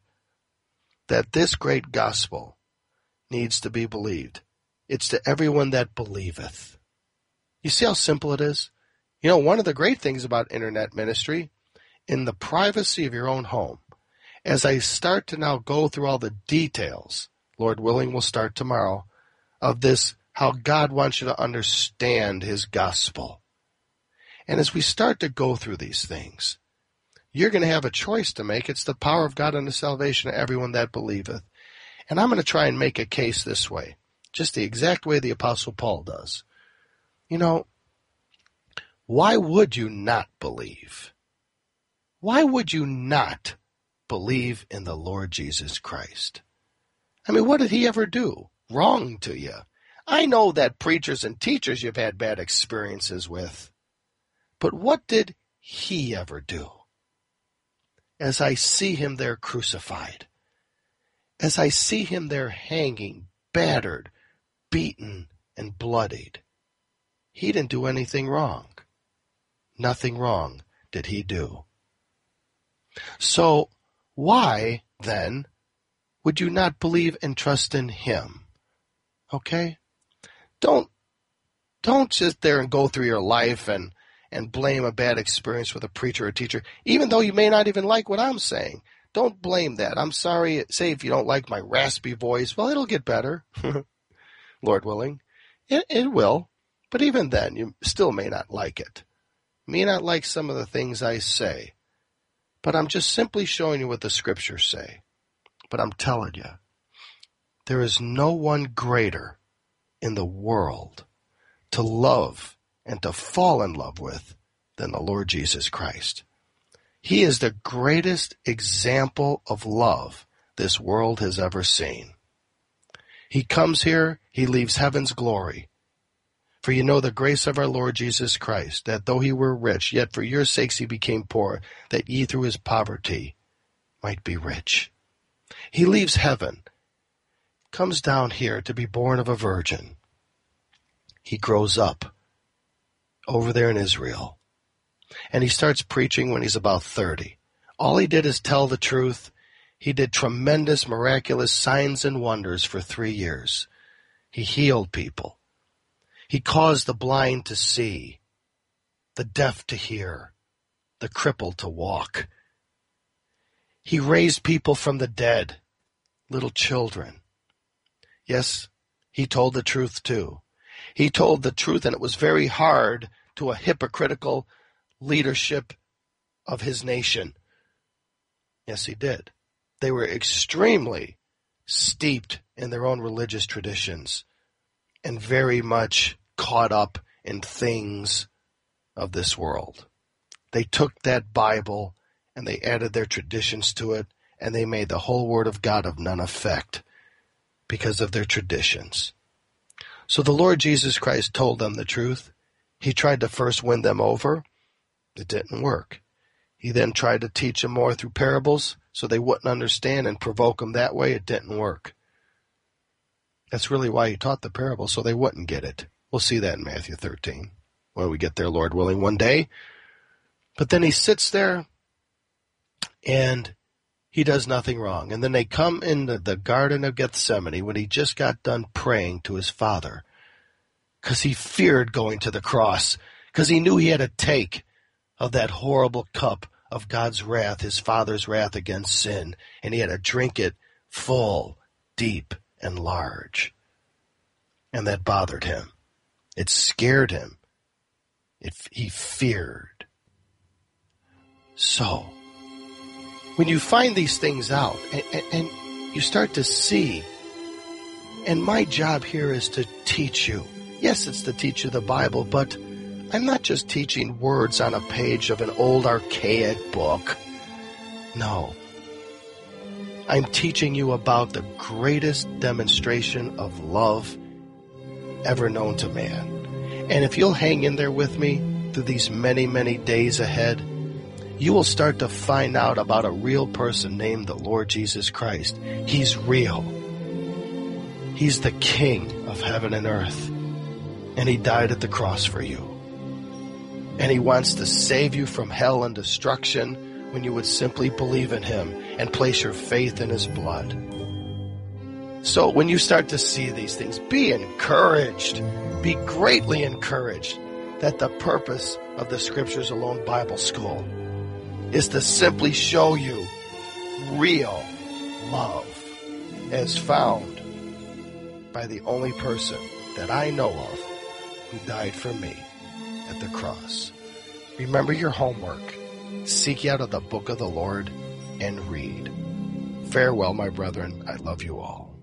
that this great gospel needs to be believed. It's to everyone that believeth. You see how simple it is? You know, one of the great things about internet ministry, in the privacy of your own home, as I start to now go through all the details, Lord willing, we'll start tomorrow, of this, how God wants you to understand His gospel. And as we start to go through these things, you're going to have a choice to make. It's the power of God unto salvation to everyone that believeth. And I'm going to try and make a case this way, just the exact way the Apostle Paul does. You know, why would you not believe? Why would you not believe in the Lord Jesus Christ? I mean, what did He ever do wrong to you? I know that preachers and teachers you've had bad experiences with, but what did He ever do? As I see Him there crucified, as I see Him there hanging, battered, beaten, and bloodied, He didn't do anything wrong. Nothing wrong did He do. So why, then, would you not believe and trust in Him? Okay? Don't sit there and go through your life and blame a bad experience with a preacher or teacher, even though you may not even like what I'm saying. Don't blame that. I'm sorry. Say if you don't like my raspy voice, well, it'll get better, Lord willing. It will. But even then, you still may not like it. May not like some of the things I say. But I'm just simply showing you what the Scriptures say. But I'm telling you, there is no one greater in the world to love and to fall in love with than the Lord Jesus Christ. He is the greatest example of love this world has ever seen. He comes here, he leaves heaven's glory. For you know the grace of our Lord Jesus Christ, that though he were rich, yet for your sakes he became poor, that ye through his poverty might be rich. He leaves heaven, comes down here to be born of a virgin. He grows up over there in Israel, and he starts preaching when he's about 30. All he did is tell the truth. He did tremendous, miraculous signs and wonders for 3 years. He healed people. He caused the blind to see, the deaf to hear, the crippled to walk. He raised people from the dead, little children. Yes, he told the truth too. He told the truth, and it was very hard to a hypocritical leadership of his nation. Yes, he did. They were extremely steeped in their own religious traditions and very much caught up in things of this world. They took that Bible and they added their traditions to it, and they made the whole Word of God of none effect because of their traditions. So the Lord Jesus Christ told them the truth. He tried to first win them over. It didn't work. He then tried to teach them more through parables so they wouldn't understand and provoke them that way. It didn't work. That's really why he taught the parables, so they wouldn't get it. We'll see that in Matthew 13 when we get there, Lord willing, one day. But then he sits there and he does nothing wrong. And then they come into the Garden of Gethsemane when he just got done praying to his Father because he feared going to the cross, because he knew he had to take of that horrible cup of God's wrath, his Father's wrath against sin, and he had to drink it full, deep, and large. And that bothered him. It scared him. He feared. So, when you find these things out and you start to see, and my job here is to teach you. Yes, it's to teach you the Bible, but I'm not just teaching words on a page of an old archaic book. No. I'm teaching you about the greatest demonstration of love ever known to man. And if you'll hang in there with me through these many, many days ahead, you will start to find out about a real person named the Lord Jesus Christ. He's real. He's the King of heaven and earth. And he died at the cross for you. And he wants to save you from hell and destruction when you would simply believe in him and place your faith in his blood. So when you start to see these things, be encouraged. Be greatly encouraged that the purpose of the Scriptures Alone Bible School is to simply show you real love as found by the only person that I know of who died for me at the cross. Remember your homework. Seek out of the book of the Lord and read. Farewell, my brethren. I love you all.